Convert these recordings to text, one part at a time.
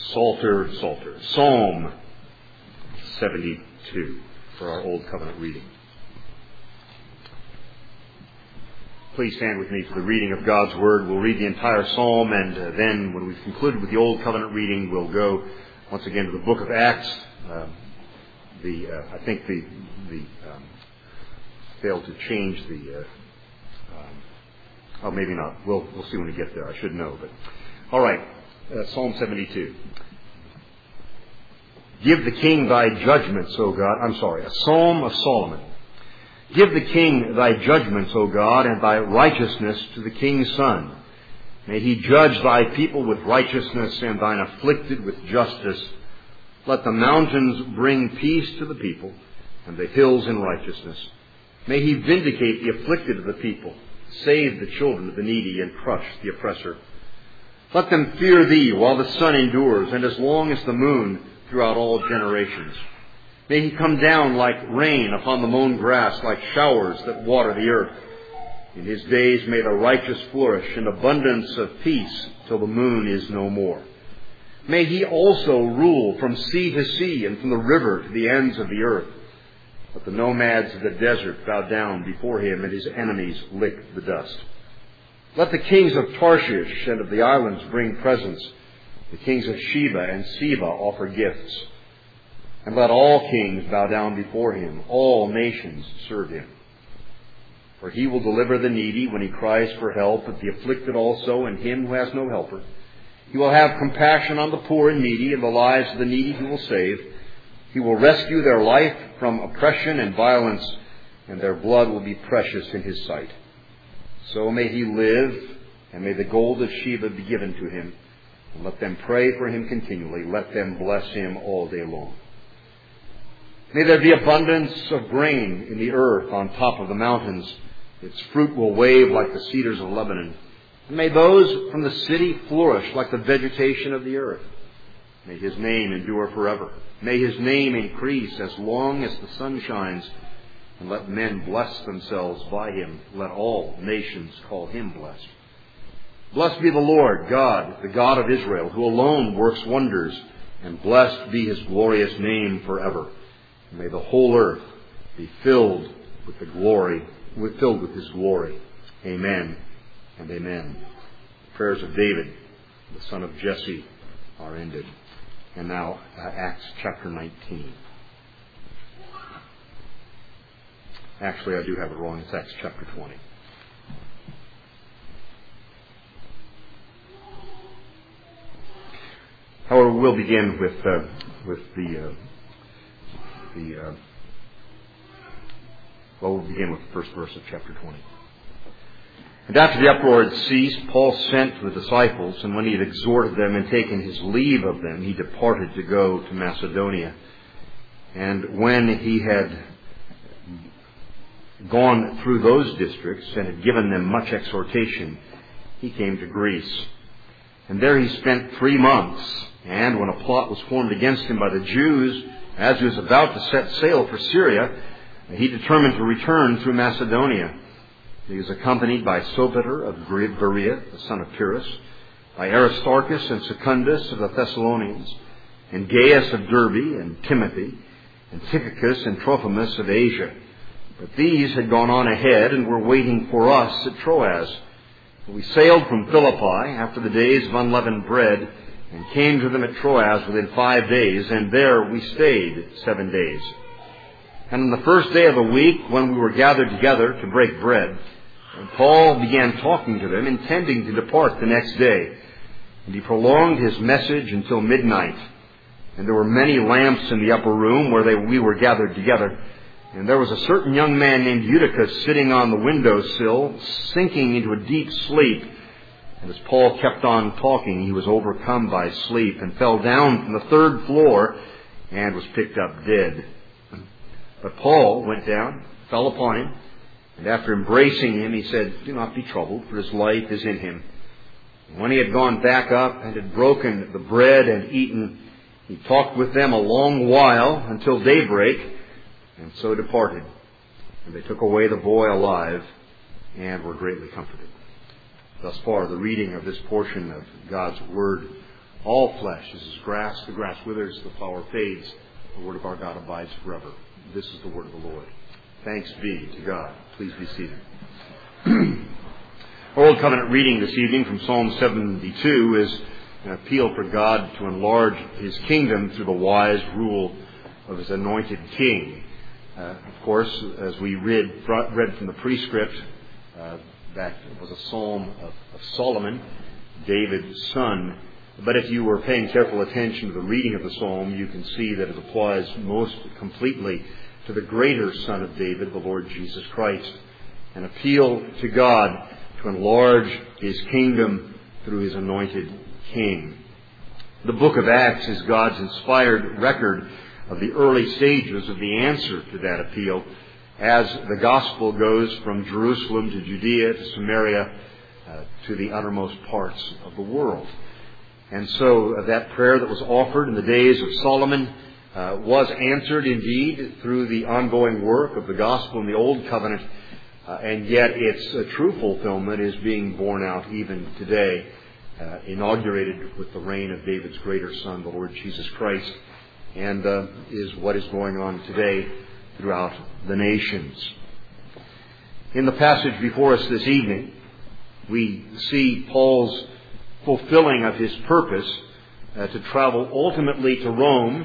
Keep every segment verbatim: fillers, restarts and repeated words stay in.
Psalter, Psalter. Psalm seventy-two for our Old Covenant reading. Please stand with me for the reading of God's Word. We'll read the entire Psalm, and uh, then when we've concluded with the Old Covenant reading, we'll go once again to the book of Acts. Uh, the uh, I think the the um, failed to change the. Uh, um, oh, maybe not. We'll we'll see when we get there. I should know, but all right. Uh, Psalm seventy-two. Give the king thy judgments, O God. I'm sorry, a psalm of Solomon. Give the king thy judgments, O God, and thy righteousness to the king's son. May he judge thy people with righteousness and thine afflicted with justice. Let the mountains bring peace to the people, and the hills in righteousness. May he vindicate the afflicted of the people, save the children of the needy, and crush the oppressor. Let them fear thee while the sun endures, and as long as the moon throughout all generations. May he come down like rain upon the mown grass, like showers that water the earth. In his days may the righteous flourish, in abundance of peace till the moon is no more. May he also rule from sea to sea and from the river to the ends of the earth. Let the nomads of the desert bow down before him, and his enemies lick the dust. Let the kings of Tarshish and of the islands bring presents. The kings of Sheba and Seba offer gifts. And let all kings bow down before him. All nations serve him. For he will deliver the needy when he cries for help, but the afflicted also, and him who has no helper. He will have compassion on the poor and needy, and the lives of the needy he will save. He will rescue their life from oppression and violence, and their blood will be precious in his sight. So may he live, and may the gold of Sheba be given to him. And let them pray for him continually. Let them bless him all day long. May there be abundance of grain in the earth on top of the mountains. Its fruit will wave like the cedars of Lebanon. And may those from the city flourish like the vegetation of the earth. May his name endure forever. May his name increase as long as the sun shines. And let men bless themselves by him. Let all nations call him blessed. Blessed be the Lord God, the God of Israel, who alone works wonders, and blessed be his glorious name forever. And may the whole earth be filled with the glory, filled with his glory. Amen and amen. The prayers of David, the son of Jesse, are ended. And now uh, Acts chapter nineteen. Actually, I do have it wrong. It's Acts chapter twenty. However, we'll begin with uh, with the uh, the uh, well, we'll begin with the first verse of chapter twenty. And after the uproar had ceased, Paul sent to the disciples, and when he had exhorted them and taken his leave of them, he departed to go to Macedonia. And when he had gone through those districts and had given them much exhortation, he came to Greece. And there he spent three months. And when a plot was formed against him by the Jews, as he was about to set sail for Syria, he determined to return through Macedonia. He was accompanied by Sopater of Berea, the son of Pyrrhus, by Aristarchus and Secundus of the Thessalonians, and Gaius of Derbe, and Timothy, and Tychicus and Trophimus of Asia. But these had gone on ahead and were waiting for us at Troas. We sailed from Philippi after the days of unleavened bread, and came to them at Troas within five days, and there we stayed seven days. And on the first day of the week, when we were gathered together to break bread, Paul began talking to them, intending to depart the next day. And he prolonged his message until midnight. And there were many lamps in the upper room where they, we were gathered together. And there was a certain young man named Eutychus sitting on the windowsill, sinking into a deep sleep. And as Paul kept on talking, he was overcome by sleep and fell down from the third floor and was picked up dead. But Paul went down, fell upon him, and after embracing him, he said, "Do not be troubled, for his life is in him." And when he had gone back up and had broken the bread and eaten, he talked with them a long while until daybreak, and so departed. And they took away the boy alive and were greatly comforted. Thus far, the reading of this portion of God's Word All flesh is as grass. The grass withers, the flower fades. The word of our God abides forever. This is the word of the Lord. Thanks be to God. Please be seated. Our Old Covenant reading this evening from Psalm seventy-two is an appeal for God to enlarge His kingdom through the wise rule of His anointed king. Uh, of course, as we read, read from the prescript, uh, that was a psalm of, of Solomon, David's son. But if you were paying careful attention to the reading of the psalm, you can see that it applies most completely to the greater Son of David, the Lord Jesus Christ. An appeal to God to enlarge His kingdom through His anointed king. The book of Acts is God's inspired record of the early stages of the answer to that appeal, as the gospel goes from Jerusalem to Judea to Samaria uh, to the uttermost parts of the world. And so uh, that prayer that was offered in the days of Solomon uh, was answered indeed through the ongoing work of the gospel in the Old Covenant, uh, and yet its uh, true fulfillment is being borne out even today, uh, inaugurated with the reign of David's greater son, the Lord Jesus Christ, and uh, is what is going on today throughout the nations. In the passage before us this evening, we see Paul's fulfilling of his purpose uh, to travel ultimately to Rome,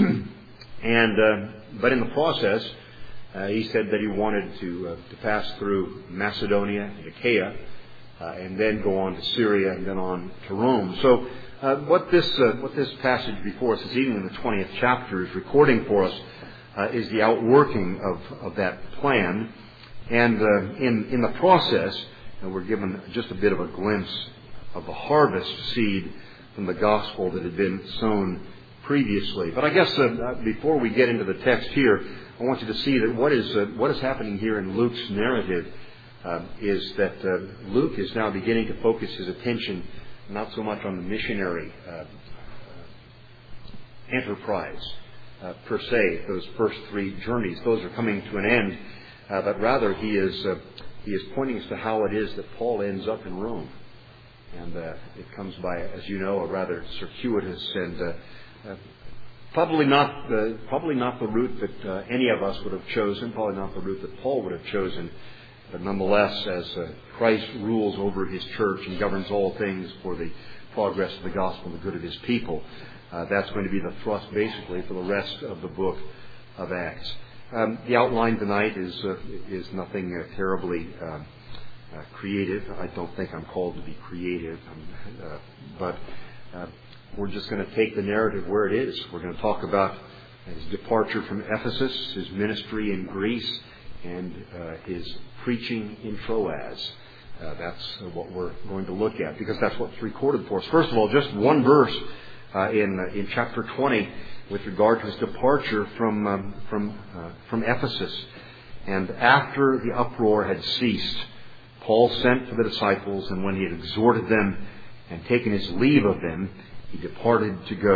and uh, but in the process, uh, he said that he wanted to uh, to pass through Macedonia and Achaia, uh, and then go on to Syria, and then on to Rome. So, uh, what this uh, what this passage before us this evening in the twentieth chapter is recording for us uh, is the outworking of of that plan, and uh, in in the process, uh, we're given just a bit of a glimpse of the harvest seed from the gospel that had been sown previously. But I guess uh, before we get into the text here, I want you to see that what is uh, what is happening here in Luke's narrative uh, is that uh, Luke is now beginning to focus his attention not so much on the missionary uh, enterprise uh, per se, those first three journeys. Those are coming to an end, uh, but rather he is uh, he is pointing us to how it is that Paul ends up in Rome. And uh, it comes by, as you know, a rather circuitous and uh, uh, probably not the probably not the route that uh, any of us would have chosen, probably not the route that Paul would have chosen. But nonetheless, as uh, Christ rules over His church and governs all things for the progress of the gospel and the good of His people, uh, that's going to be the thrust, basically, for the rest of the book of Acts. Um, the outline tonight is uh, is nothing uh, terribly Uh, Uh, creative. I don't think I'm called to be creative, um, uh, but uh, we're just going to take the narrative where it is. We're going to talk about his departure from Ephesus, his ministry in Greece, and uh, his preaching in Troas. Uh, that's uh, what we're going to look at, because that's what's recorded for us. First of all, just one verse uh, in uh, in chapter twenty with regard to his departure from um, from uh, from Ephesus, and after the uproar had ceased, Paul sent for the disciples, and when he had exhorted them and taken his leave of them, he departed to go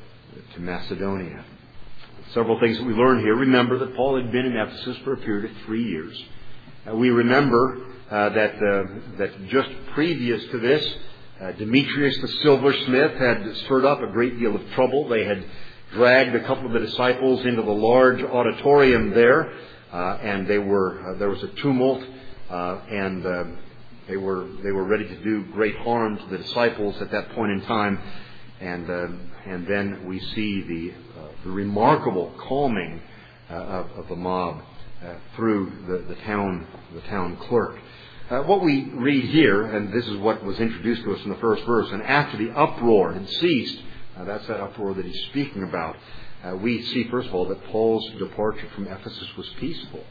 to Macedonia. Several things that we learn here. Remember that Paul had been in Ephesus for a period of three years. Uh, we remember uh, that uh, that just previous to this, uh, Demetrius the silversmith had stirred up a great deal of trouble. They had dragged a couple of the disciples into the large auditorium there, uh, and they were uh, there was a tumult. Uh, and uh, they were they were ready to do great harm to the disciples at that point in time, and uh, and then we see the uh, the remarkable calming uh, of, of the mob uh, through the, the town the town clerk. Uh, what we read here, and this is what was introduced to us in the first verse, and after the uproar had ceased, uh, that's that uproar that he's speaking about. Uh, we see first of all that Paul's departure from Ephesus was peaceful.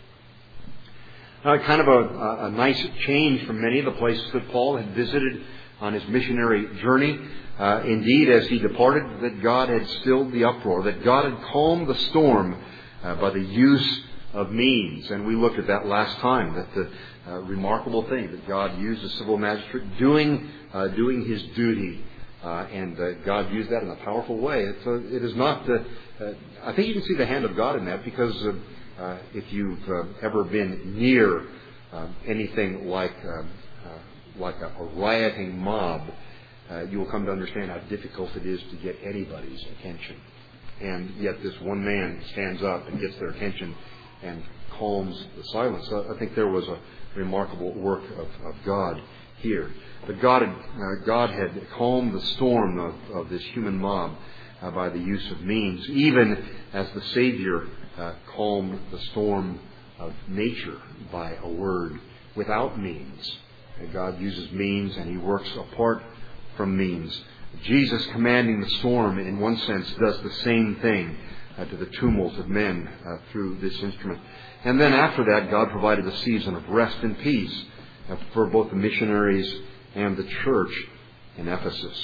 Uh, kind of a, a, a nice change from many of the places that Paul had visited on his missionary journey. Uh, indeed, as he departed, that God had stilled the uproar, that God had calmed the storm uh, by the use of means. And we looked at that last time, that the uh, remarkable thing that God used a civil magistrate doing uh, doing his duty. Uh, and uh, God used that in a powerful way. It's a, it is not the, uh, I think you can see the hand of God in that, because uh, Uh, if you've uh, ever been near uh, anything like uh, uh, like a, a rioting mob, uh, you will come to understand how difficult it is to get anybody's attention. And yet this one man stands up and gets their attention and calms the silence. I think there was a remarkable work of, of God here. But God had, uh, God had calmed the storm of, of this human mob uh, by the use of means, even as the Savior uh, calmed the storm of nature by a word without means. And God uses means, and He works apart from means. Jesus, commanding the storm, in one sense, does the same thing uh, to the tumult of men uh, through this instrument. And then after that, God provided a season of rest and peace uh, for both the missionaries and the church in Ephesus.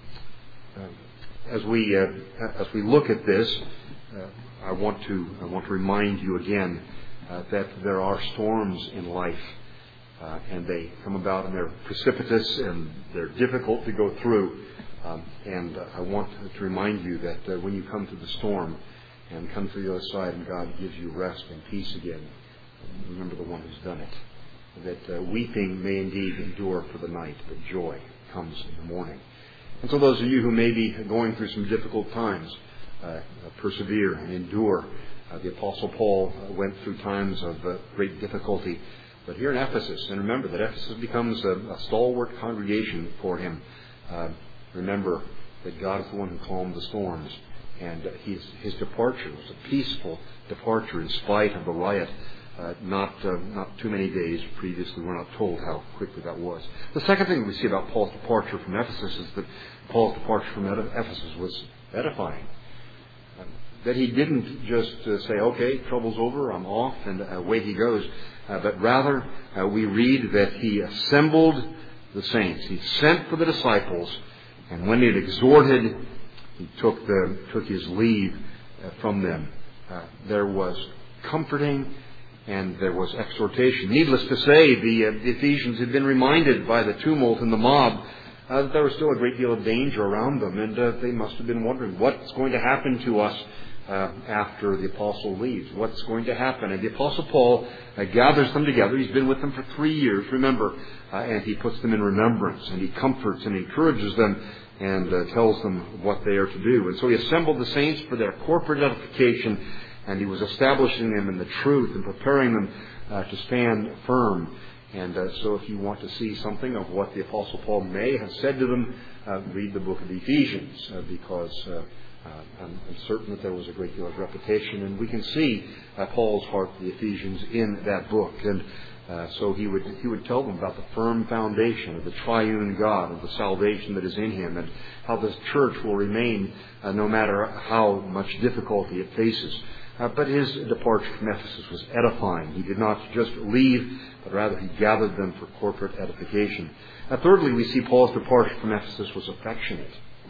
Uh, as we uh, as we look at this, uh, I want to I want to remind you again uh, that there are storms in life, uh, and they come about and they're precipitous and they're difficult to go through. Um, and uh, I want to remind you that uh, when you come to the storm and come to the other side and God gives you rest and peace again, remember the one who's done it. That uh, weeping may indeed endure for the night, but joy comes in the morning. And so those of you who may be going through some difficult times, uh, persevere and endure. Uh, the Apostle Paul uh, went through times of uh, great difficulty. But here in Ephesus, and remember that Ephesus becomes a, a stalwart congregation for him. Uh, remember that God is the one who calmed the storms. And uh, his, his departure was a peaceful departure in spite of the riot. Uh, not uh, not too many days previously. We're not told how quickly that was. The second thing we see about Paul's departure from Ephesus is that Paul's departure from Ephesus was edifying. Um, that he didn't just uh, say, okay, trouble's over, I'm off, and uh, away he goes. Uh, but rather, uh, we read that he assembled the saints. He sent for the disciples, and when he had exhorted, he took, the, took his leave uh, from them. Uh, there was comforting and there was exhortation. Needless to say, the, uh, the Ephesians had been reminded by the tumult and the mob uh, that there was still a great deal of danger around them, and uh, they must have been wondering what's going to happen to us uh, after the apostle leaves. What's going to happen? And the Apostle Paul uh, gathers them together. He's been with them for three years, remember, uh, and he puts them in remembrance, and he comforts and encourages them and uh, tells them what they are to do. And so he assembled the saints for their corporate edification, and he was establishing them in the truth and preparing them uh, to stand firm. And uh, so if you want to see something of what the Apostle Paul may have said to them, uh, read the book of Ephesians, uh, because uh, uh, I'm, I'm certain that there was a great deal of repetition. And we can see uh, Paul's heart for the Ephesians in that book. And uh, so he would he would tell them about the firm foundation of the triune God, of the salvation that is in him, and how the church will remain uh, no matter how much difficulty it faces. Uh, but his departure from Ephesus was edifying. He did not just leave, but rather he gathered them for corporate edification. Uh, thirdly, we see Paul's departure from Ephesus was affectionate.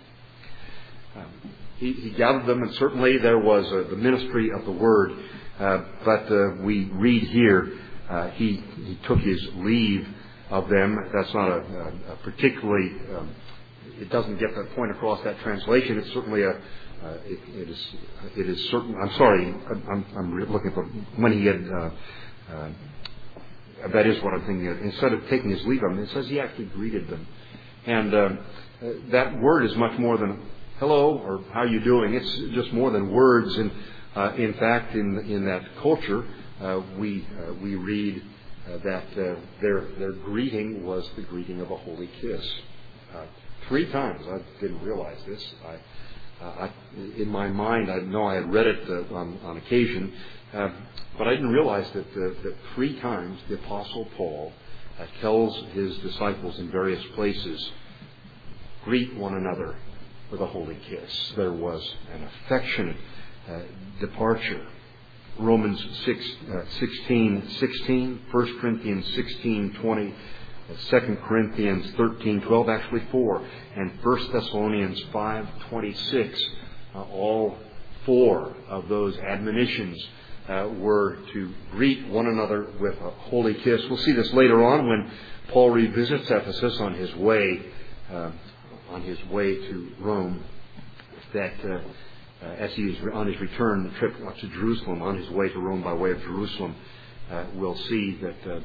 Um, he, he gathered them, and certainly there was uh, the ministry of the word. Uh, but uh, we read here, uh, he, he took his leave of them. That's not a, a, a particularly, um, it doesn't get that point across that translation. It's certainly a Uh, it, it is. It is certain. I'm sorry. I'm, I'm looking for when he had. Uh, uh, that is what I'm thinking of. Instead of taking his leave of them, it says he actually greeted them, and uh, that word is much more than hello or how you doing. It's just more than words. And uh, in fact, in in that culture, uh, we uh, we read uh, that uh, their their greeting was the greeting of a holy kiss. Uh, three times. I didn't realize this. I. Uh, I, in my mind, I know I had read it uh, on, on occasion, uh, but I didn't realize that, uh, that three times the Apostle Paul uh, tells his disciples in various places, greet one another with a holy kiss. There was an affectionate uh, departure. Romans six, uh, sixteen sixteen, First Corinthians sixteen twenty, Second Corinthians thirteen twelve, actually four, and First Thessalonians five twenty-six. Uh, all four of those admonitions uh, were to greet one another with a holy kiss. We'll see this later on when Paul revisits Ephesus on his way uh, on his way to Rome. That uh, uh, as he is on his return trip to Jerusalem, on his way to Rome by way of Jerusalem, uh, we'll see that. Uh,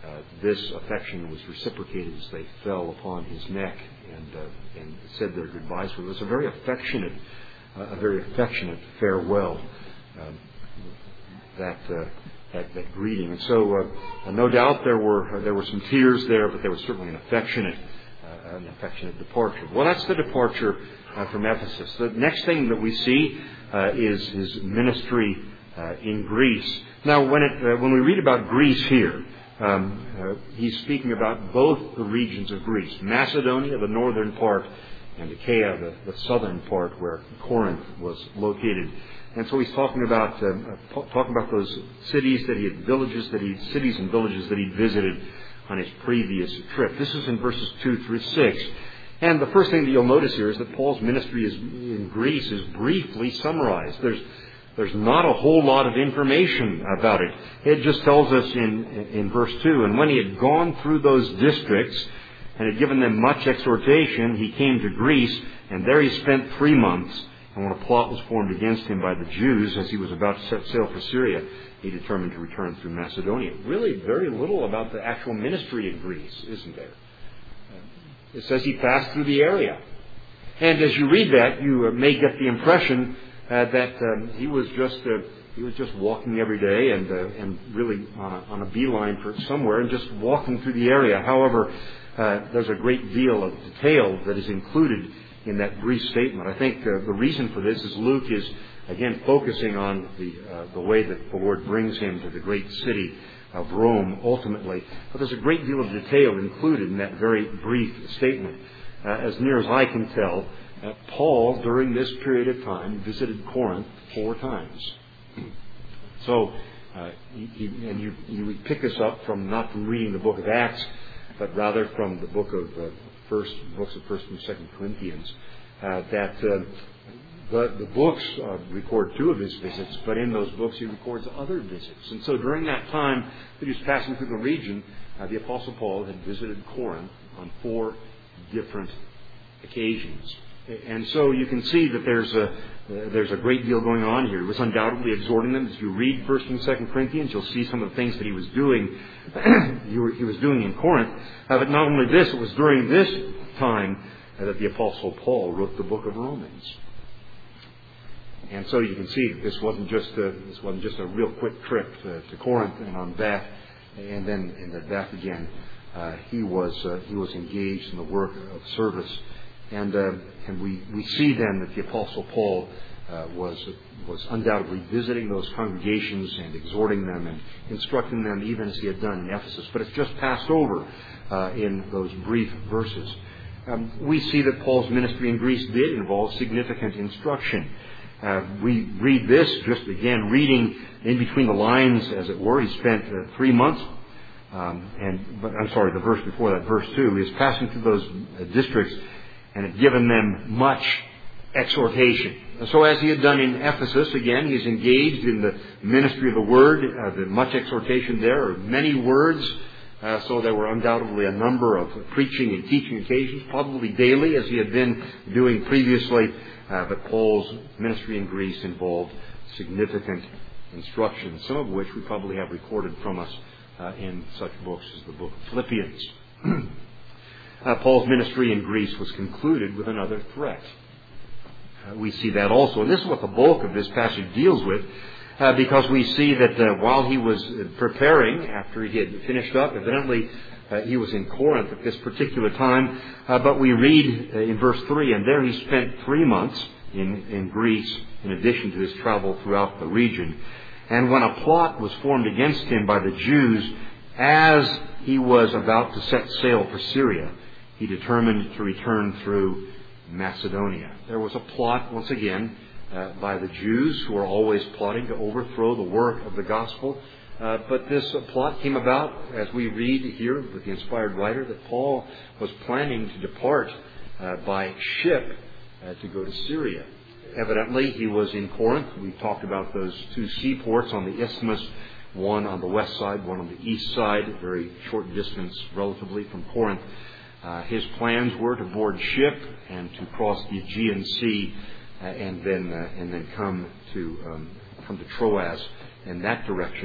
uh, this affection was reciprocated as they fell upon his neck and uh, and said their goodbyes. So it was a very affectionate, uh, a very affectionate farewell. Um, that, uh, that that greeting, and so uh, no doubt there were uh, there were some tears there, but there was certainly an affectionate uh, an affectionate departure. Well, that's the departure uh, from Ephesus. The next thing that we see uh, is his ministry uh, in Greece. Now, when it uh, when we read about Greece here, um, uh, he's speaking about both the regions of Greece: Macedonia, the northern part, and Achaia, the, the southern part, where Corinth was located. And so he's talking about uh, talking about those cities that he had, villages that he, cities and villages that he'd visited on his previous trip. This is in verses two through six. And the first thing that you'll notice here is that Paul's ministry is, in Greece is briefly summarized. There's there's not a whole lot of information about it. It just tells us in in verse two, and when he had gone through those districts and had given them much exhortation, he came to Greece, and there he spent three months. And when a plot was formed against him by the Jews as he was about to set sail for Syria, he determined to return through Macedonia. Really very little about the actual ministry in Greece, isn't there? It says he passed through the area. And as you read that, you may get the impression uh, that um, he was just uh, he was just walking every day and uh, and really on a, on a beeline for somewhere and just walking through the area. However, uh, there's a great deal of detail that is included in that brief statement. I think uh, the reason for this is Luke is, again, focusing on the uh, the way that the Lord brings him to the great city of Rome ultimately. But there's a great deal of detail included in that very brief statement. Uh, as near as I can tell, uh, Paul, during this period of time, visited Corinth four times. So, uh, he, he, and you, you would pick this up from not from reading the book of Acts, but rather from the book of uh, First books of First and Second Corinthians, uh, that uh, the, the books uh, record two of his visits, but in those books he records other visits. And so during that time that he was passing through the region, uh, the Apostle Paul had visited Corinth on four different occasions. And so you can see that there's a uh, there's a great deal going on here. He was undoubtedly exhorting them. As you read First and Second Corinthians, you'll see some of the things that he was doing. he was doing in Corinth. Uh, but not only this, it was during this time uh, that the Apostle Paul wrote the book of Romans. And so you can see that this wasn't just a, this wasn't just a real quick trip to, to Corinth and on back, and then and then back again. Uh, he was uh, he was engaged in the work of service. And uh, and we, we see then that the Apostle Paul uh, was was undoubtedly visiting those congregations and exhorting them and instructing them even as he had done in Ephesus. But it's just passed over uh, in those brief verses. Um, we see that Paul's ministry in Greece did involve significant instruction. Uh, we read this, just again reading in between the lines, as it were. He spent uh, three months. Um, and but I'm sorry, the verse before that, verse two, is passing through those uh, districts and had given them much exhortation. And so as he had done in Ephesus, again, he's engaged in the ministry of the Word, uh, the much exhortation there, or many words. Uh, so there were undoubtedly a number of preaching and teaching occasions, probably daily, as he had been doing previously. Uh, but Paul's ministry in Greece involved significant instruction, some of which we probably have recorded from us uh, in such books as the book of Philippians. Uh, Paul's ministry in Greece was concluded with another threat. Uh, we see that also. And this is what the bulk of this passage deals with, uh, because we see that uh, while he was preparing, after he had finished up, evidently uh, he was in Corinth at this particular time, uh, but we read uh, in verse three, and there he spent three months in, in Greece, in addition to his travel throughout the region. And when a plot was formed against him by the Jews, as he was about to set sail for Syria, he determined to return through Macedonia. There was a plot, once again, uh, by the Jews, who are always plotting to overthrow the work of the gospel. Uh, but this uh, plot came about, as we read here with the inspired writer, that Paul was planning to depart uh, by ship uh, to go to Syria. Evidently, he was in Corinth. We talked about those two seaports on the isthmus, one on the west side, one on the east side, a very short distance relatively from Corinth. Uh, his plans were to board ship and to cross the Aegean Sea uh, and then uh, and then come to um, come to Troas in that direction.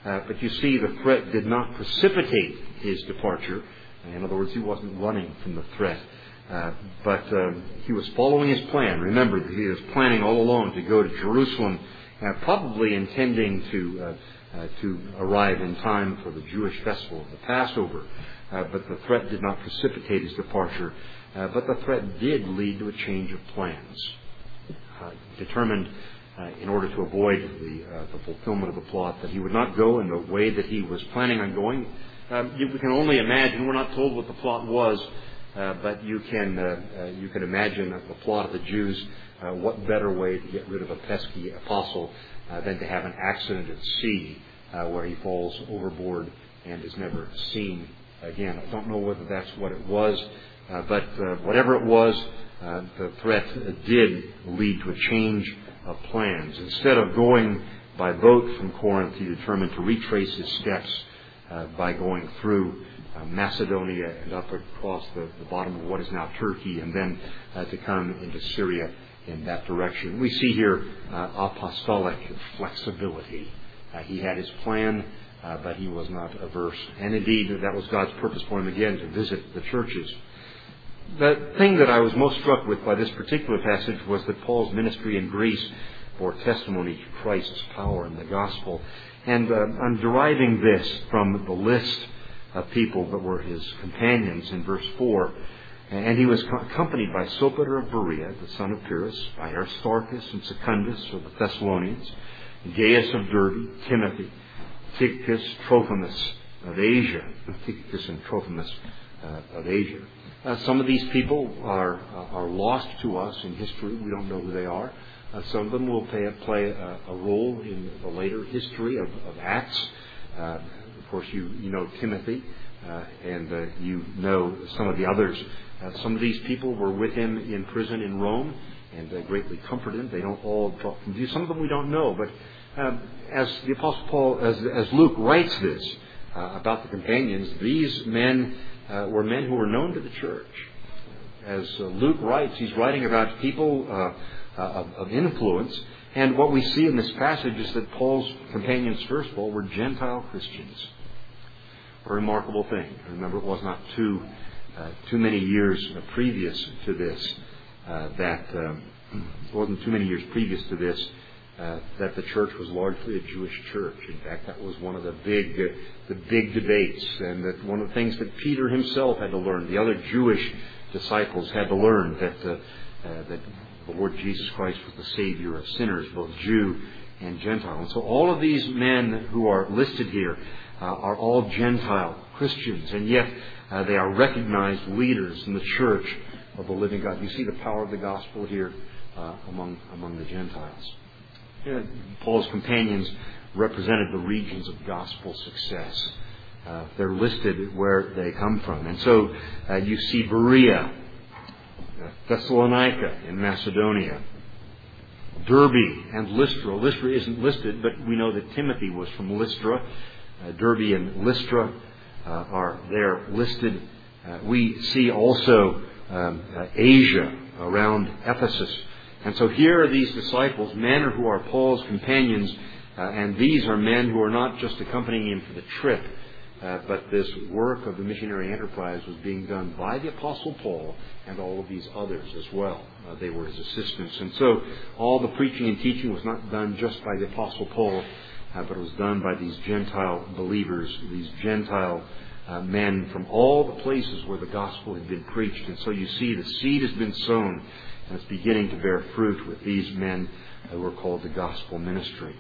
Uh, but you see, the threat did not precipitate his departure. In other words, he wasn't running from the threat. Uh, but um, he was following his plan. Remember, he was planning all along to go to Jerusalem, uh, probably intending to uh, uh, to arrive in time for the Jewish festival of the Passover. Uh, but the threat did not precipitate his departure. Uh, but the threat did lead to a change of plans. Uh, determined, uh, in order to avoid the, uh, the fulfillment of the plot, that he would not go in the way that he was planning on going. Um, you, we can only imagine. We're not told what the plot was. Uh, but you can uh, uh, you can imagine the plot of the Jews. Uh, what better way to get rid of a pesky apostle uh, than to have an accident at sea uh, where he falls overboard and is never seen again? I don't know whether that's what it was, uh, but uh, whatever it was, uh, the threat did lead to a change of plans. Instead of going by boat from Corinth, he determined to retrace his steps uh, by going through Uh, Macedonia and up across the, the bottom of what is now Turkey, and then uh, to come into Syria in that direction. We see here uh, apostolic flexibility. Uh, he had his plan, uh, but he was not averse. And indeed, that was God's purpose for him again, to visit the churches. The thing that I was most struck with by this particular passage was that Paul's ministry in Greece bore testimony to Christ's power in the gospel. And uh, I'm deriving this from the list of people that were his companions in verse four. And he was accompanied by Sopater of Berea, the son of Pyrrhus, by Aristarchus and Secundus of the Thessalonians, Gaius of Derbe, Timothy, Tychicus, Trophimus of Asia, Tychicus and Trophimus uh, of Asia. Uh, some of these people are uh, are lost to us in history. We don't know who they are. Uh, some of them will play, play a, a role in the later history of, of Acts. Uh, Of course, you, you know Timothy, uh, and uh, you know some of the others. Uh, some of these people were with him in prison in Rome and uh, greatly comforted him. They don't all drop from view. Some of them we don't know. But um, as the Apostle Paul, as, as Luke writes this uh, about the companions, these men uh, were men who were known to the church. As uh, Luke writes, he's writing about people uh, uh, of, of influence. And what we see in this passage is that Paul's companions, first of all, were Gentile Christians. A remarkable thing. Remember, it was not too uh, too many years previous to this uh, that um, it wasn't too many years previous to this uh, that the church was largely a Jewish church. In fact, that was one of the big uh, the big debates, and that one of the things that Peter himself had to learn, the other Jewish disciples had to learn, that uh, uh, that the Lord Jesus Christ was the Savior of sinners, both Jew and Gentile. And so all of these men who are listed here uh, are all Gentile Christians, and yet uh, they are recognized leaders in the church of the living God. You see the power of the gospel here uh, among among the Gentiles. Yeah, Paul's companions represented the regions of gospel success. Uh, they're listed where they come from. And so uh, you see Berea, Thessalonica in Macedonia, Derbe and Lystra. Lystra isn't listed, but we know that Timothy was from Lystra. Uh, Derbe and Lystra uh, are there listed. Uh, we see also um, uh, Asia around Ephesus. And so here are these disciples, men who are Paul's companions, uh, and these are men who are not just accompanying him for the trip, Uh, but this work of the missionary enterprise was being done by the Apostle Paul and all of these others as well. Uh, they were his assistants. And so all the preaching and teaching was not done just by the Apostle Paul, uh, but it was done by these Gentile believers, these Gentile uh, men from all the places where the gospel had been preached. And so you see the seed has been sown, and it's beginning to bear fruit with these men who are called the gospel ministry.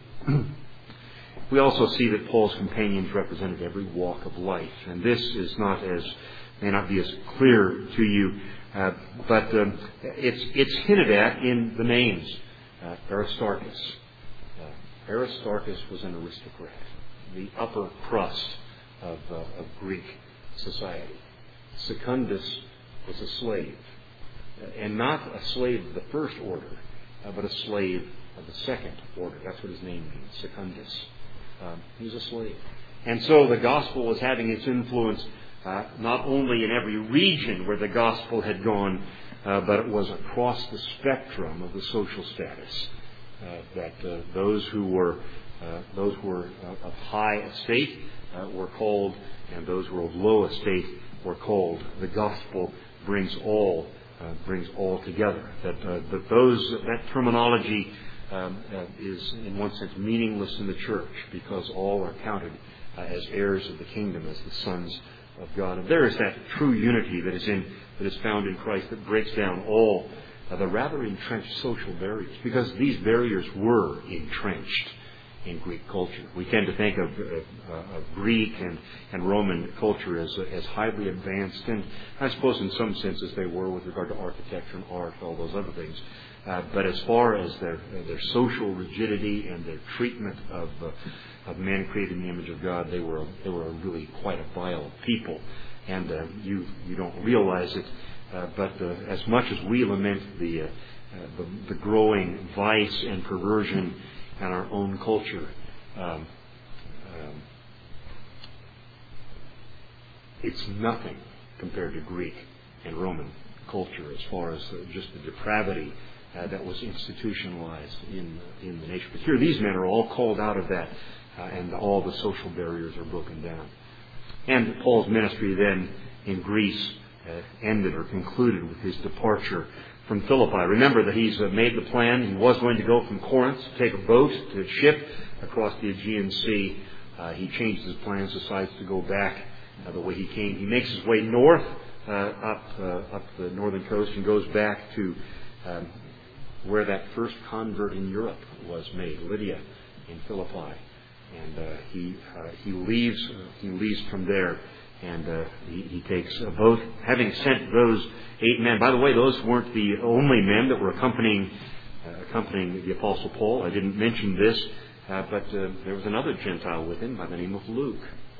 We also see that Paul's companions represented every walk of life. And this is not as, may not be as clear to you, uh, but um, it's, it's hinted at in the names. Uh, Aristarchus. Uh, Aristarchus was an aristocrat, the upper crust of, uh, of Greek society. Secundus was a slave, uh, and not a slave of the first order, uh, but a slave of the second order. That's what his name means, Secundus. Um, he was a slave. And so the gospel was having its influence uh, not only in every region where the gospel had gone, uh, but it was across the spectrum of the social status. Uh, that uh, those who were Uh, those who were uh, of high estate uh, were called, and those who were of low estate were called. The gospel brings all uh, brings all together. That uh, that those that terminology um, uh, is in one sense meaningless in the church, because all are counted uh, as heirs of the kingdom, as the sons of God. And there is that true unity that is in that is found in Christ, that breaks down all uh, the rather entrenched social barriers, because these barriers were entrenched in Greek culture. We tend to think of, uh, of Greek and, and Roman culture as as highly advanced, and I suppose in some senses they were with regard to architecture and art, all those other things. Uh, but as far as their their social rigidity and their treatment of uh, of man created in the image of God, they were they were really quite a vile people, and uh, you you don't realize it. Uh, but uh, as much as we lament the, uh, uh, the the growing vice and perversion in our own culture, um, um, it's nothing compared to Greek and Roman culture as far as uh, just the depravity uh, that was institutionalized in in the nation. But here, these men are all called out of that, uh, and all the social barriers are broken down. And Paul's ministry then in Greece uh, ended or concluded with his departure from Philippi. Remember that he's uh, made the plan. He was going to go from Corinth, take a boat to ship across the Aegean Sea. Uh, he changed his plans, decides to go back uh, the way he came. He makes his way north, uh, up uh, up the northern coast, and goes back to um, where that first convert in Europe was made, Lydia in Philippi. And uh, he uh, he leaves uh, he leaves from there. And uh, he, he takes a boat, having sent those eight men. By the way, those weren't the only men that were accompanying uh, accompanying the Apostle Paul. I didn't mention this, uh, but uh, there was another Gentile with him by the name of Luke.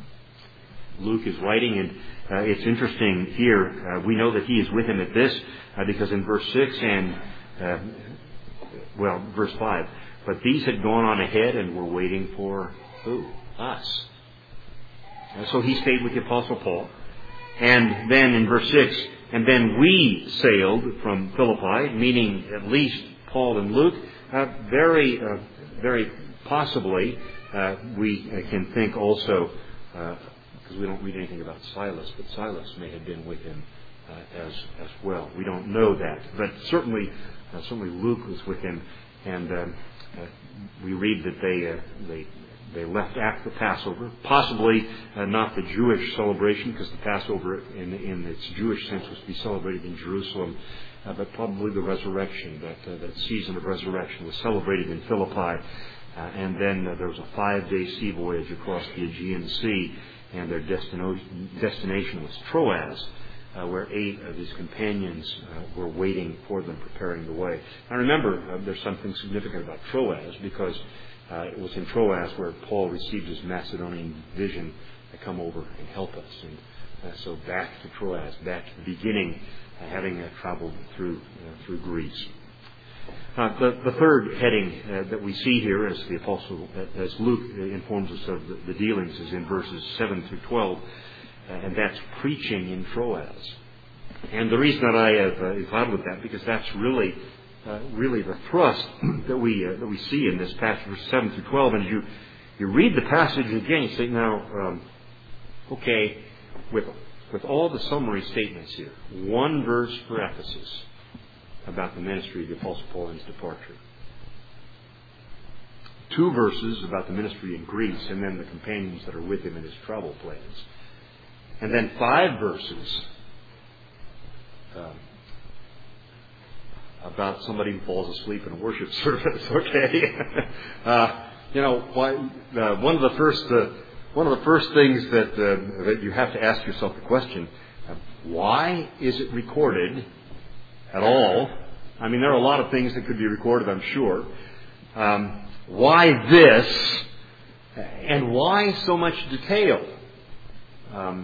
Luke is writing, and uh, it's interesting here. Uh, we know that he is with him at this, uh, because in verse six and, uh, well, verse five, but these had gone on ahead and were waiting for who? Us. And so he stayed with the Apostle Paul. And then in verse six, and then we sailed from Philippi, meaning at least Paul and Luke. Uh, very, uh, very possibly, uh, we uh, can think also, because uh, we don't read anything about Silas, but Silas may have been with him uh, as as well. We don't know that, but certainly, uh, certainly Luke was with him, and uh, uh, we read that they uh, they. They left after the Passover, possibly uh, not the Jewish celebration, because the Passover in, in its Jewish sense was to be celebrated in Jerusalem, uh, but probably the resurrection, that uh, that season of resurrection was celebrated in Philippi. Uh, and then uh, there was a five-day sea voyage across the Aegean Sea, and their destino- destination was Troas, uh, where eight of his companions uh, were waiting for them, preparing the way. Now remember, uh, there's something significant about Troas, because Uh, it was in Troas where Paul received his Macedonian vision to come over and help us. And uh, so back to Troas, back to the beginning, uh, having uh, traveled through uh, through Greece. Uh, the, the third heading uh, that we see here, as the apostle, as Luke informs us of the, the dealings, is in verses seven through twelve, uh, and that's preaching in Troas. And the reason that I have uh, entitled with that, because that's really Uh, really the thrust that we uh, that we see in this passage, verse seven through twelve. And you you read the passage again, you say, now, um, okay, with with all the summary statements here, one verse for Ephesus about the ministry of the Apostle Paul and his departure, two verses about the ministry in Greece, and then the companions that are with him in his travel plans, and then five verses Um, about somebody who falls asleep in a worship service. Okay, uh, you know, why? Uh, one of the first, uh, one of the first things that uh, that you have to ask yourself the question: uh, why is it recorded at all? I mean, there are a lot of things that could be recorded, I'm sure. Um, why this? And why so much detail? Um,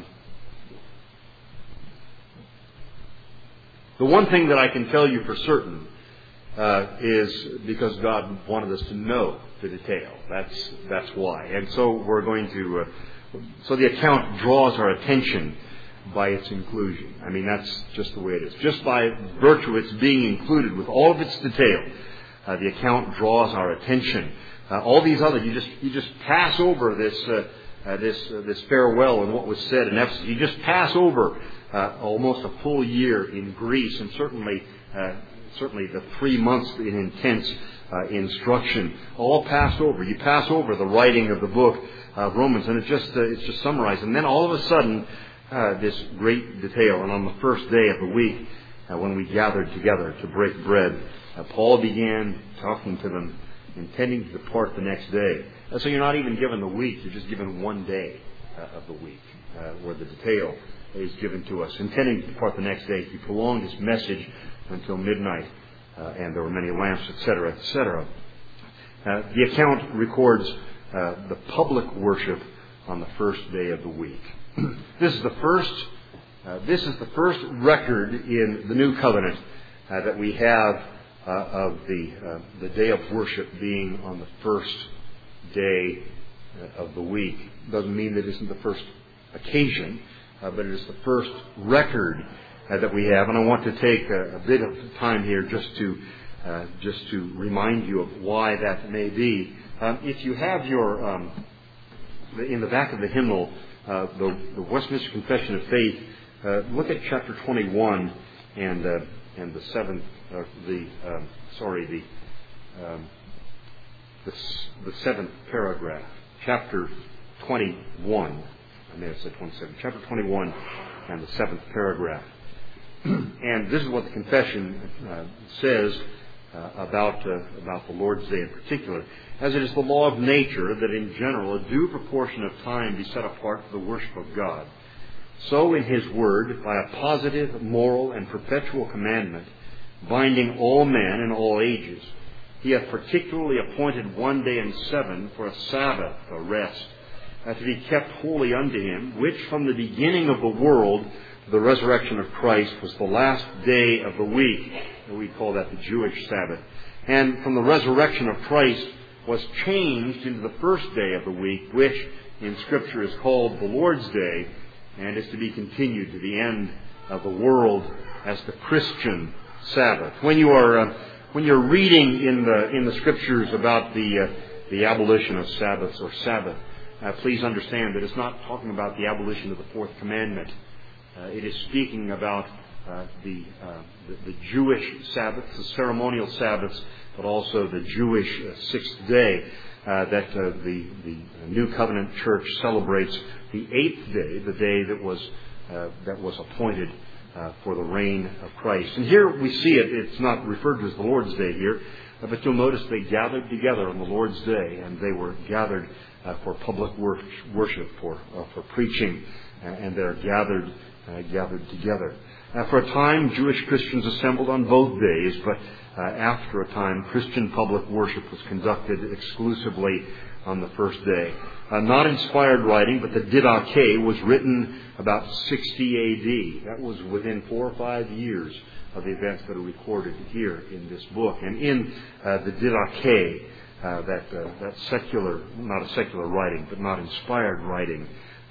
The one thing that I can tell you for certain uh, is because God wanted us to know the detail. That's that's why. And so we're going to. Uh, so the account draws our attention by its inclusion. I mean, that's just the way it is. Just by virtue of its being included with all of its detail, uh, the account draws our attention. Uh, all these other, you just you just pass over this uh, uh, this uh, this farewell and what was said in Ephesus. You just pass over uh, almost a full year in Greece, and certainly uh, certainly the three months in intense uh, instruction, all passed over. You pass over the writing of the book of Romans, and it just uh, it's just summarized. And then all of a sudden, uh, this great detail. And on the first day of the week, uh, when we gathered together to break bread, uh, Paul began talking to them, intending to depart the next day. Uh, so you're not even given the week, you're just given one day uh, of the week, uh, where the detail is given to us. Intending to depart the next day, he prolonged his message until midnight, uh, and there were many lamps, et cetera, et cetera. Uh, the account records uh, the public worship on the first day of the week. This is the first. Uh, this is the first record in the New Covenant uh, that we have uh, of the uh, the day of worship being on the first day uh, of the week. Doesn't mean that it isn't the first occasion, uh, but it is the first record uh, that we have. And I want to take a, a bit of time here just to uh, just to remind you of why that may be. Um, if you have your um, in the back of the hymnal, uh, the, the Westminster Confession of Faith. Uh, look at chapter twenty-one and uh, and the seventh, uh, the um, sorry, the, um, the the seventh paragraph, chapter twenty-one. I may have said twenty-seven. Chapter twenty-one and the seventh paragraph. And this is what the confession uh, says uh, about uh, about the Lord's Day in particular. As it is the law of nature that in general a due proportion of time be set apart for the worship of God, so in His Word, by a positive, moral, and perpetual commandment, binding all men in all ages, He hath particularly appointed one day in seven for a Sabbath, a rest, uh, to be kept holy unto Him, which from the beginning of the world, the resurrection of Christ, was the last day of the week. We call that the Jewish Sabbath. And from the resurrection of Christ was changed into the first day of the week, which in Scripture is called the Lord's Day, and is to be continued to the end of the world as the Christian Sabbath. When you are uh, when you're reading in the in the Scriptures about the uh, the abolition of Sabbaths or Sabbath, uh, please understand that it's not talking about the abolition of the fourth commandment. Uh, it is speaking about uh, the, uh, the the Jewish Sabbaths, the ceremonial Sabbaths, but also the Jewish uh, sixth day uh, that uh, the the New Covenant Church celebrates. The eighth day, the day that was uh, that was appointed uh, for the reign of Christ. And here we see it. It's not referred to as the Lord's Day here, uh, but you'll notice they gathered together on the Lord's Day, and they were gathered uh, for public wor- worship, for uh, for preaching, uh, and they're gathered uh, gathered together. Uh, for a time, Jewish Christians assembled on both days, but uh, after a time, Christian public worship was conducted exclusively on the first day. Uh, not inspired writing, but the Didache was written about sixty A D. That was within four or five years of the events that are recorded here in this book. And in uh, the Didache, uh, that uh, that secular, not a secular writing, but not inspired writing,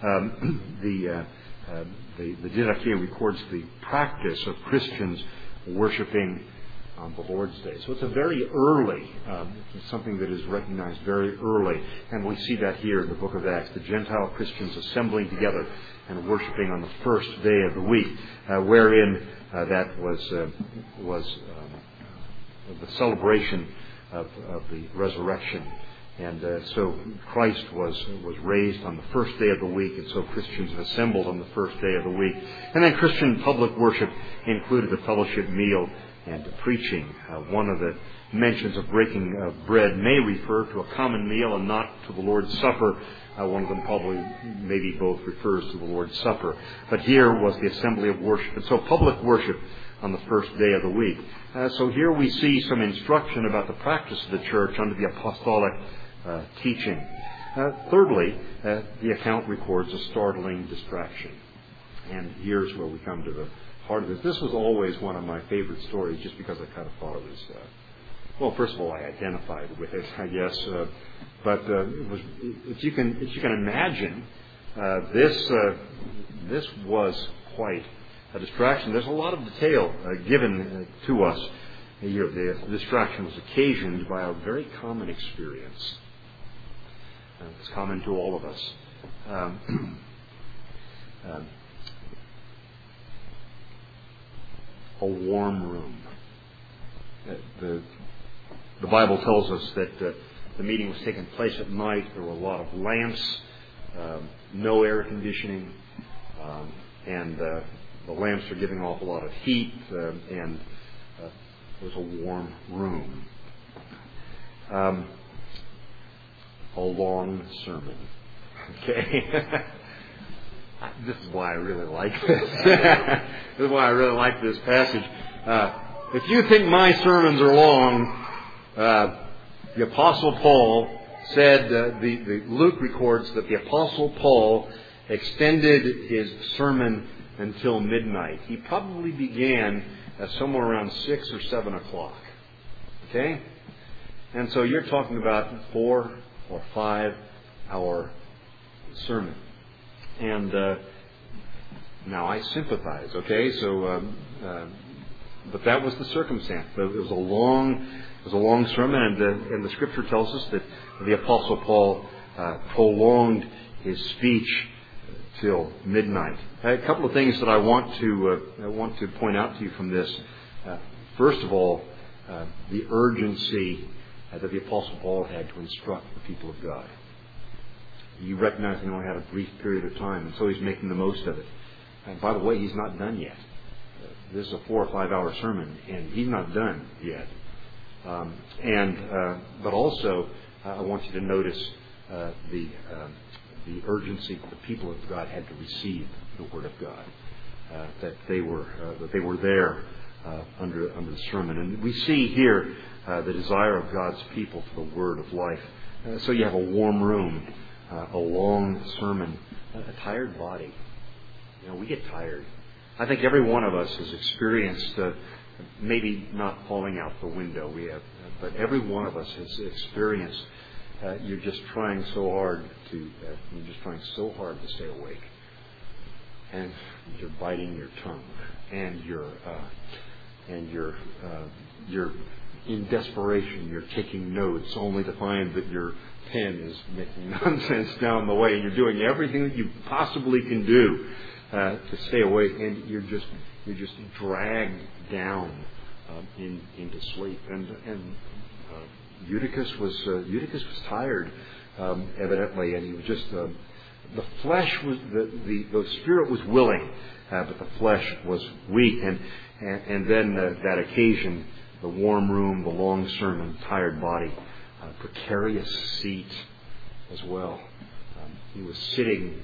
um, the, uh, uh, the the Didache records the practice of Christians worshiping on the Lord's Day. So it's a very early, um, it's something that is recognized very early. And we see that here in the book of Acts, the Gentile Christians assembling together and worshiping on the first day of the week, uh, wherein uh, that was uh, was um, the celebration of, of the resurrection. And uh, so Christ was was raised on the first day of the week, and so Christians assembled on the first day of the week. And then Christian public worship included the fellowship meal and preaching. Uh, one of the mentions of breaking of bread may refer to a common meal and not to the Lord's Supper. Uh, one of them probably, maybe both, refers to the Lord's Supper. But here was the assembly of worship. And so public worship on the first day of the week. Uh, so here we see some instruction about the practice of the church under the apostolic uh, teaching. Uh, thirdly, uh, the account records a startling distraction. And here's where we come to the part of this. This was always one of my favorite stories, just because I kind of thought it was, uh, well, first of all, I identified with it, I guess. Uh, but uh, it was, if you can, if you can imagine, uh, this uh, this was quite a distraction. There's a lot of detail uh, given uh, to us here. The distraction was occasioned by a very common experience. Uh, it's common to all of us. Um, um, a warm room. Uh, the the Bible tells us that uh, the meeting was taking place at night. There were a lot of lamps, um, no air conditioning, um, and uh, the lamps are giving off a lot of heat, uh, and uh, it was a warm room. Um, a long sermon. Okay. This is why I really like this. This is why I really like this passage. Uh, if you think my sermons are long, uh, the Apostle Paul said, uh, the, the Luke records that the Apostle Paul extended his sermon until midnight. He probably began at somewhere around six or seven o'clock. Okay? And so you're talking about four or five hour sermon. And uh, now I sympathize, okay? So, um, uh, but that was the circumstance. It was a long, it was a long sermon, and the, and the Scripture tells us that the Apostle Paul uh, prolonged his speech till midnight. A couple of things that I want to uh, I want to point out to you from this. Uh, first of all, uh, the urgency uh, that the Apostle Paul had to instruct the people of God. You recognize he only had a brief period of time, and so he's making the most of it. And by the way, he's not done yet. Uh, this is a four or five hour sermon, and he's not done yet. Um, and uh, but also, uh, I want you to notice uh, the uh, the urgency that the people of God had to receive the Word of God. Uh, that they were uh, that they were there uh, under under the sermon, and we see here uh, the desire of God's people for the Word of life. Uh, so you have a warm room. Uh, a long sermon, a tired body. You know, we get tired. I think every one of us has experienced, uh, maybe not falling out the window, we have, but every one of us has experienced. Uh, you're just trying so hard to, uh, you're just trying so hard to stay awake, and you're biting your tongue, and you're, uh, and you're, uh, you're in desperation. You're taking notes, only to find that your pen is making nonsense down the way, and you're doing everything that you possibly can do uh, to stay awake, and you're just you're just dragged down uh, in, into sleep. And and uh, Eutychus was uh, Eutychus was tired, um, evidently, and he was just uh, the flesh was the, the the spirit was willing, uh, but the flesh was weak. And and, and then uh, that occasion, the warm room, the long sermon, tired body. Uh, precarious seat as well. Um, he was sitting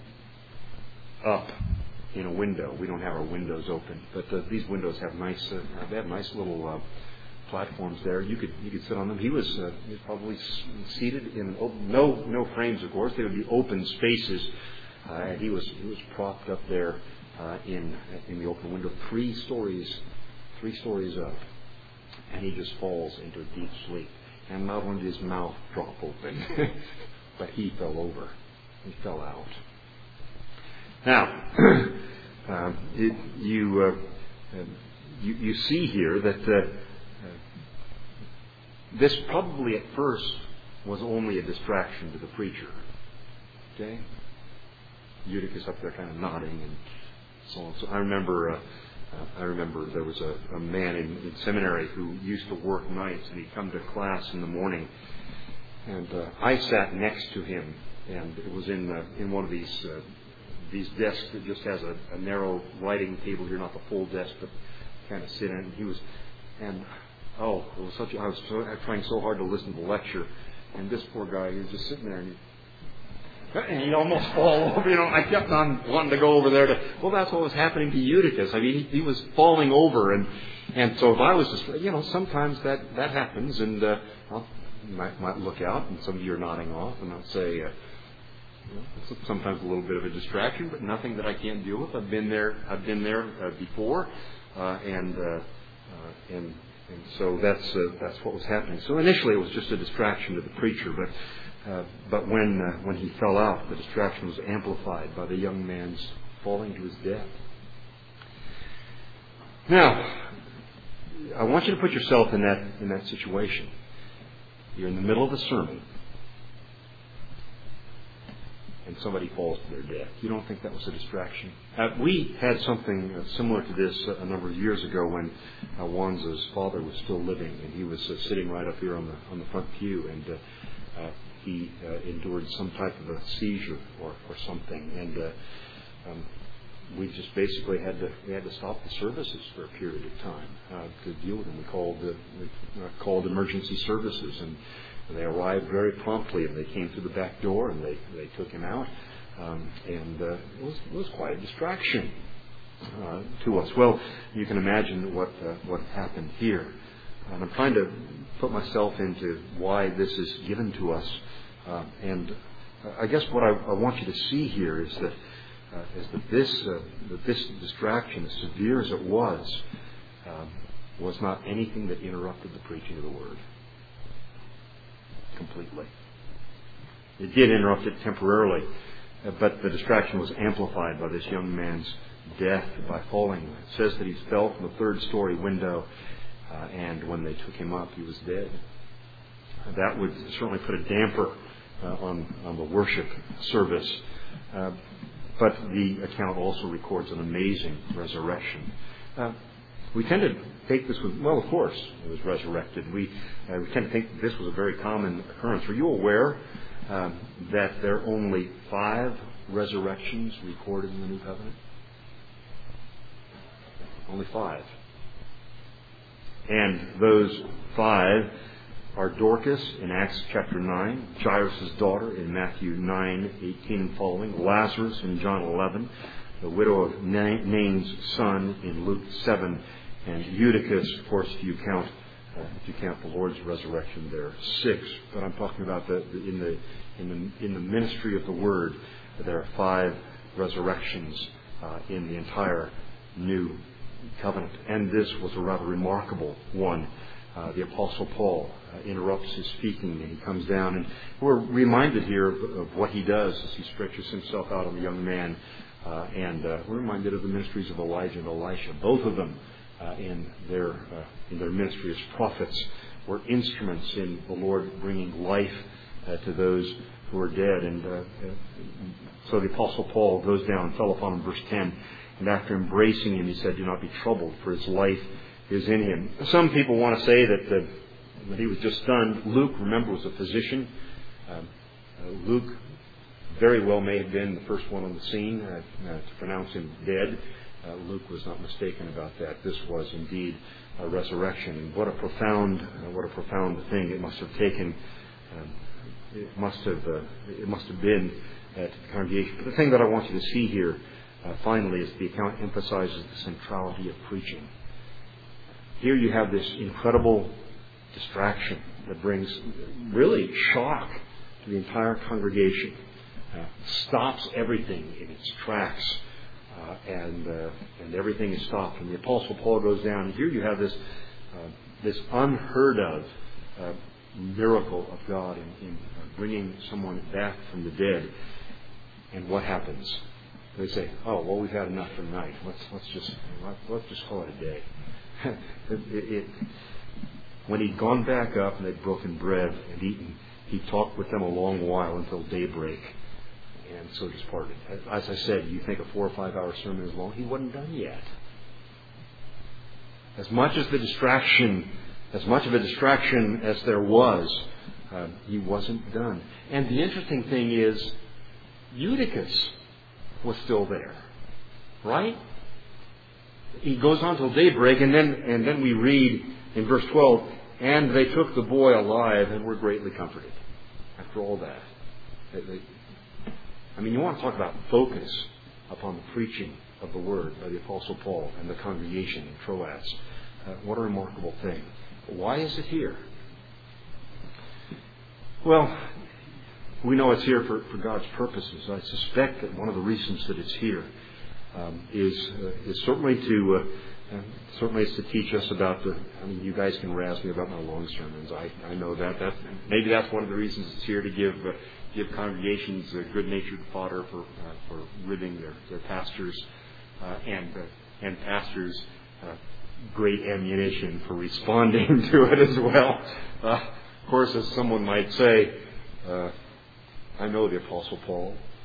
up in a window. We don't have our windows open, but uh, these windows have nice. Uh, they have nice little uh, platforms there. You could you could sit on them. He was, uh, he was probably seated in open, no no frames, of course. They would be open spaces, uh, and he was he was propped up there uh, in in the open window, three stories, three stories up, and he just falls into a deep sleep. And not only did his mouth drop open, but he fell over. He fell out. Now, uh, it, you, uh, uh, you you see here that uh, uh, this probably at first was only a distraction to the preacher. Okay, Eutychus up there kind of nodding and so on. So I remember. Uh, Uh, I remember there was a, a man in, in seminary who used to work nights, and he'd come to class in the morning, and uh, I sat next to him, and it was in uh, in one of these uh, these desks that just has a, a narrow writing table here, not the full desk, but kind of sit in. And he was, and oh, it was such. A, I was so, trying so hard to listen to the lecture, and this poor guy, he was just sitting there, and he. And he'd almost fall over. You know, I kept on wanting to go over there to. Well, that's what was happening to Eutychus. I mean, he, he was falling over, and and so if I was just, you know, sometimes that that happens, and uh, I'll, you might might look out, and some of you are nodding off, and I'll say, uh, you know, it's sometimes a little bit of a distraction, but nothing that I can't deal with. I've been there. I've been there uh, before, uh, and uh, uh, and and so that's uh, that's what was happening. So initially, it was just a distraction to the preacher, but. Uh, but when uh, when he fell out, the distraction was amplified by the young man's falling to his death. Now, I want you to put yourself in that in that situation. You're in the middle of a sermon. and somebody falls to their death. You don't think that was a distraction? Uh, we had something uh, similar to this uh, a number of years ago when uh, Wanza's father was still living, and he was uh, sitting right up here on the on the front pew, and uh, uh, he uh, endured some type of a seizure or, or something, and uh, um, we just basically had to we had to stop the services for a period of time uh, to deal with him. We called the we, uh, called emergency services, and they arrived very promptly, and they came through the back door, and they, they took him out, um, and uh, it was it was quite a distraction uh, to us. Well, you can imagine what uh, what happened here. And I'm trying to put myself into why this is given to us, uh, and I guess what I, I want you to see here is that. Uh, is that this uh, that this distraction, as severe as it was, um, was not anything that interrupted the preaching of the Word completely. It did interrupt it temporarily, uh, but the distraction was amplified by this young man's death by falling. It says that he fell from the third-story window, uh, and when they took him up, he was dead. Uh, that would certainly put a damper uh, on on the worship service. Uh, But the account also records an amazing resurrection. Uh, we tend to take this with, well, of course, it was resurrected. We, uh, we tend to think that this was a very common occurrence. Are you aware um, that there are only five resurrections recorded in the New Covenant? Only five. And those five are Dorcas in Acts chapter nine, Jairus' daughter in Matthew nine, eighteen and following, Lazarus in John eleven, the widow of Nain's son in Luke seven, and Eutychus, of course, if you count uh, if you count the Lord's resurrection, there are six. But I'm talking about the, the in the in the in the ministry of the Word, there are five resurrections uh, in the entire New Covenant, and this was a rather remarkable one. Uh, the Apostle Paul uh, interrupts his speaking, and he comes down, and we're reminded here of, of what he does as he stretches himself out on the young man, uh, and uh, we're reminded of the ministries of Elijah and Elisha. Both of them, uh, in their uh, in their ministry as prophets, were instruments in the Lord bringing life uh, to those who are dead. And uh, so the Apostle Paul goes down and fell upon him, verse ten, and after embracing him, he said, "Do not be troubled, for his life is in him." Some people want to say that, uh, that he was just stunned. Luke, remember, was a physician. Um, uh, Luke very well may have been the first one on the scene uh, uh, to pronounce him dead. Uh, Luke was not mistaken about that. This was indeed a resurrection. And what a profound, uh, what a profound thing it must have taken. Um, it must have, uh, it must have been uh, to the congregation. But the thing that I want you to see here, uh, finally, is the account emphasizes the centrality of preaching. Here you have this incredible distraction that brings really shock to the entire congregation, uh, stops everything in its tracks, uh, and uh, and everything is stopped. And the Apostle Paul goes down, and here you have this uh, this unheard of uh, miracle of God in, in uh, bringing someone back from the dead. And what happens? They say, "Oh, well, we've had enough for tonight. Let's let's just let's just call it a day." it, it, it, when he'd gone back up and they'd broken bread and eaten, he talked with them a long while until daybreak, and so just parted. As I said, you think a four or five hour sermon is long? He wasn't done yet. As much as the distraction, as much of a distraction as there was, uh, he wasn't done. And the interesting thing is, Eutychus was still there, right? He goes on till daybreak, and then and then we read in verse twelve, and they took the boy alive and were greatly comforted. After all that, they, they, I mean, you want to talk about focus upon the preaching of the Word by the Apostle Paul and the congregation in Troas. Uh, what a remarkable thing! Why is it here? Well, we know it's here for, for God's purposes. I suspect that one of the reasons that it's here Um, is uh, is certainly to uh, uh, certainly it's to teach us about the. I mean, you guys can razz me about my long sermons. I, I know that. That maybe that's one of the reasons it's here, to give uh, give congregations a good-natured fodder for uh, for ribbing their their pastors uh, and uh, and pastors uh, great ammunition for responding to it as well. Uh, of course, as someone might say, uh, I know the Apostle Paul.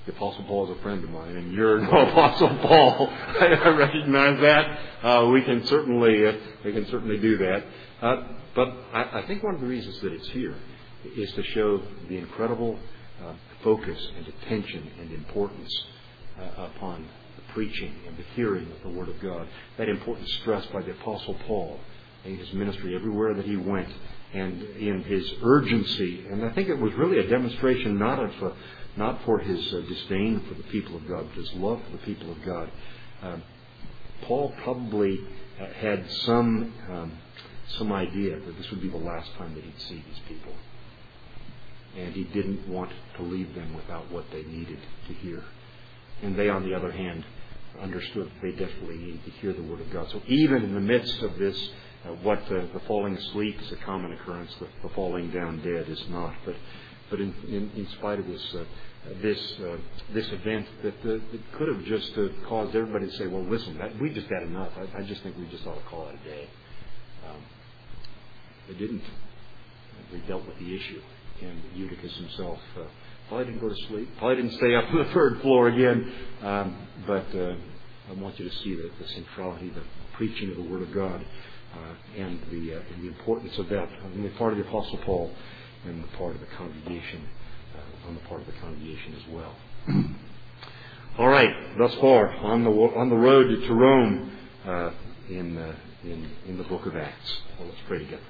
The Apostle Paul is a friend of mine, and you're no Apostle Paul. I recognize that. Uh, we can certainly uh, we can certainly do that. Uh, but I, I think one of the reasons that it's here is to show the incredible uh, focus and attention and importance uh, upon the preaching and the hearing of the Word of God. That importance stressed by the Apostle Paul in his ministry everywhere that he went, and in his urgency. And I think it was really a demonstration not of uh, not for his uh, disdain for the people of God, but his love for the people of God. Uh, Paul probably uh, had some um, some idea that this would be the last time that he'd see these people. And he didn't want to leave them without what they needed to hear. And they, on the other hand, understood that they desperately needed to hear the Word of God. So even in the midst of this, uh, what uh, the falling asleep is a common occurrence, the, the falling down dead is not. But but in, in, in spite of this uh, this uh, this event that, uh, that could have just uh, caused everybody to say, well, listen, that, we just had enough. I, I just think we just ought to call it a day. Um, they didn't. They dealt with the issue. And Eutychus himself uh, probably didn't go to sleep. Probably didn't stay up to the third floor again. Um, but uh, I want you to see the, the centrality, the preaching of the Word of God, uh, and the uh, and the importance of that on the part of the Apostle Paul and the part of the congregation, uh, on the part of the congregation as well. All right, thus far on the on the road to Rome uh, in uh, in in the book of Acts. Well, let's pray together.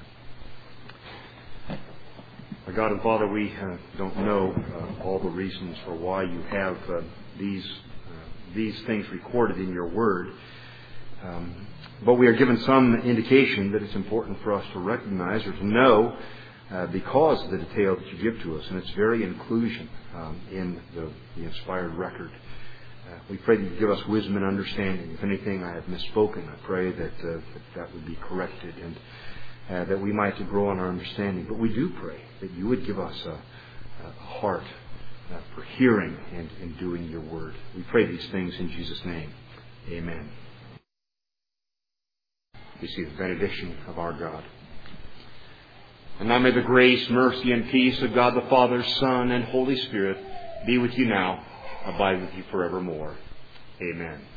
Our God and Father, we uh, don't know uh, all the reasons for why you have uh, these uh, these things recorded in your Word, um, but we are given some indication that it's important for us to recognize or to know uh, because of the detail that you give to us, and its very inclusion um, in the, the inspired record. Uh, we pray that you give us wisdom and understanding. If anything I have misspoken, I pray that uh, that, that would be corrected and Uh, that we might grow in our understanding. But we do pray that you would give us a, a heart uh, for hearing and, and doing your word. We pray these things in Jesus' name. Amen. We see the benediction of our God. And now may the grace, mercy, and peace of God the Father, Son, and Holy Spirit be with you now, abide with you forevermore. Amen.